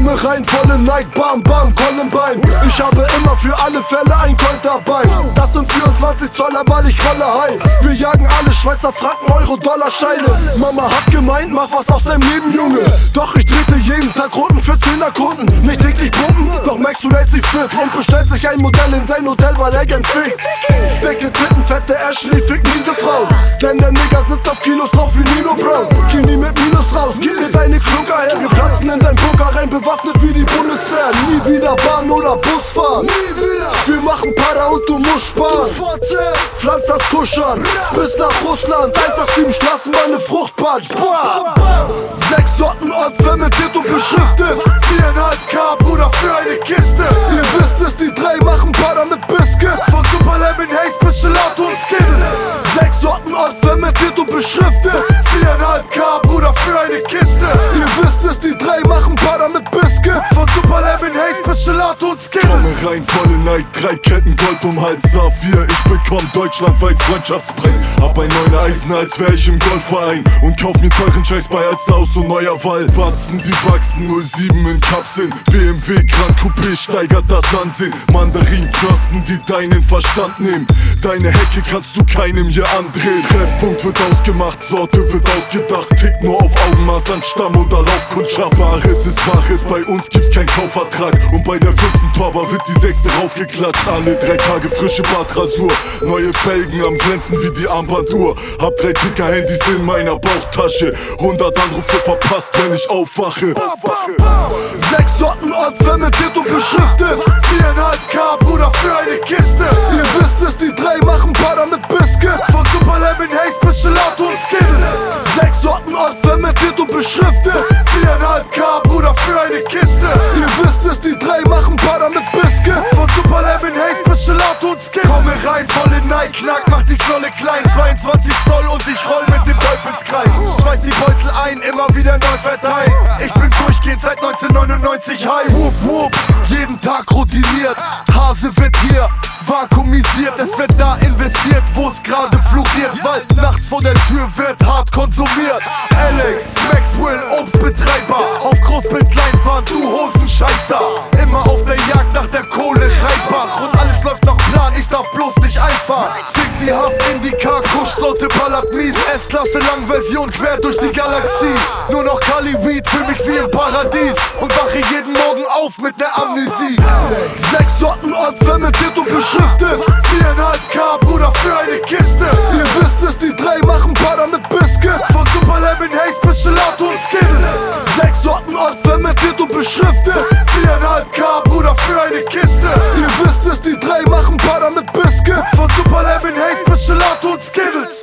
Komme rein, volle Night, bam bam, Columbine. Ich habe immer für alle Fälle ein Colt dabei. Das sind 24 Zoller, weil ich rolle high. Wir jagen alle Schweizer Franken, Euro, Dollarscheine. Mama hat gemeint, mach was aus deinem Leben, Junge. Doch ich trete jeden Tag Runden für 10er Kunden. Nicht täglich pumpen, doch Max, du lädst sich fit und bestellt sich ein Modell in sein Hotel, weil er gern fickt. Dicke Titten, fette Ashley, fickt diese Frau. Denn der Nigger sitzt auf Kilos drauf wie Nino Brown. Geh nie mit Minus raus, gib mir deine Klunker her. Wir platzen in dein Bunker rein, bewaffnet wie die Bundeswehr. Nie wieder Bahn oder Bus fahren. Nie wieder. Wir machen Para und du musst sparen. Pflanz das Kuschern bis nach Russland. 187 Straßenbahn, ne Fruchtpatsch. 6 Sorten Ort fermentiert und beschriftet. 4,5K, Bruder, für eine Kiste. Ihr wisst es, die 3 machen Para mit Biscuit. Von Super Lemon Haze bis Gelato und Skittles. 6 Sorten Ort fermentiert und beschriftet. 4,5K, Bruder, für eine Kiste. Ihr wisst es, die 3 machen Para mit Biscuit. Von Super Lemon Haze bis Gelato und Skittles. Komme rein, volle Night, 3 Ketten Gold um Hals, Saphir. Ich bekomm deutschlandweit Freundschaftspreis. Hab ein 9er Eisen, als wär ich im Golfverein. Und kauf mir teuren Scheiß bei Alster aus so neuer Wall. Batzen, die wachsen, 07 in Kapseln. BMW Grand Coupé steigert das Ansehen. Mandarinknospen, die deinen Verstand nehmen. Deine Hecke kannst du keinem hier andrehen. Treffpunkt wird ausgemacht, Sorte wird ausgedacht. Tick nur auf Augenmaß an Stamm- oder Laufkundschaft. Wahres ist Wahres, bei uns gibt's keinen Kaufvertrag. Und bei der 5. Torber wird die 6. raufgeklatscht. Alle 3 Tage frische Bartrasur. Neue Felgen am Glänzen wie die Armbanduhr. Hab 3 Ticker-Handys in meiner Bauchtasche. 100 Anrufe verpasst, wenn ich aufwache. 6 Sorten Ort fermentiert und beschriftet. 4,5K, Bruder, für eine Kiste. Ihr wisst es, die 3 machen Para mit Biscuit. Von Super Lemon Haze bis Gelato und Skittles. 6 Sorten Ort fermentiert und beschriftet. 4,5K, Bruder, für eine Kiste. Ihr wisst es, die 3 machen Para mit Biscuit. Von Super Lemon Haze bis Gelato und Skittles. Komme rein, volle Night, knack, mach die Knolle klein. 22 Zoll und ich roll mit dem Teufelskreis. Schmeiß die Beutel ein, immer wieder neu verteilen. Ich bin durchgehend seit 1999 high. Whoop, whoop, jeden Tag routiniert. Hase wird hier vakuumisiert. Es wird da investiert, wo es gerade floriert. Weil nachts vor der Tür wird hart konsumiert. Alex, Maxwell, Obstbetreiber. Auf Großbild, Leinwand, du Hosenscheißer. Immer auf der Jagd nach der Kohle, Rheinbach. Und alles läuft nach Plan, ich darf bloß nicht einfahren. Fick die Haft, Indica, Kuschsorte, ballert mies. S-Klasse, Langversion, quer durch die Galaxie. Nur noch Cali Weed, fühl mich wie im Paradies. Und wache jeden Morgen auf mit ner Amnesie. 6 Sorten Ort fermentiert und beschriftet. 4,5K, Bruder, für eine Kiste. Ihr wisst es, die 3 machen Para mit Biscuit. Von Super Lemon Haze bis Gelato und Skittles. 6 Sorten Ort fermentiert und beschriftet. 4,5K, Bruder, für eine Kiste. Ihr wisst es, die 3 machen Para mit Biscuit. Von Super Lemon Haze bis Gelato und Skittles.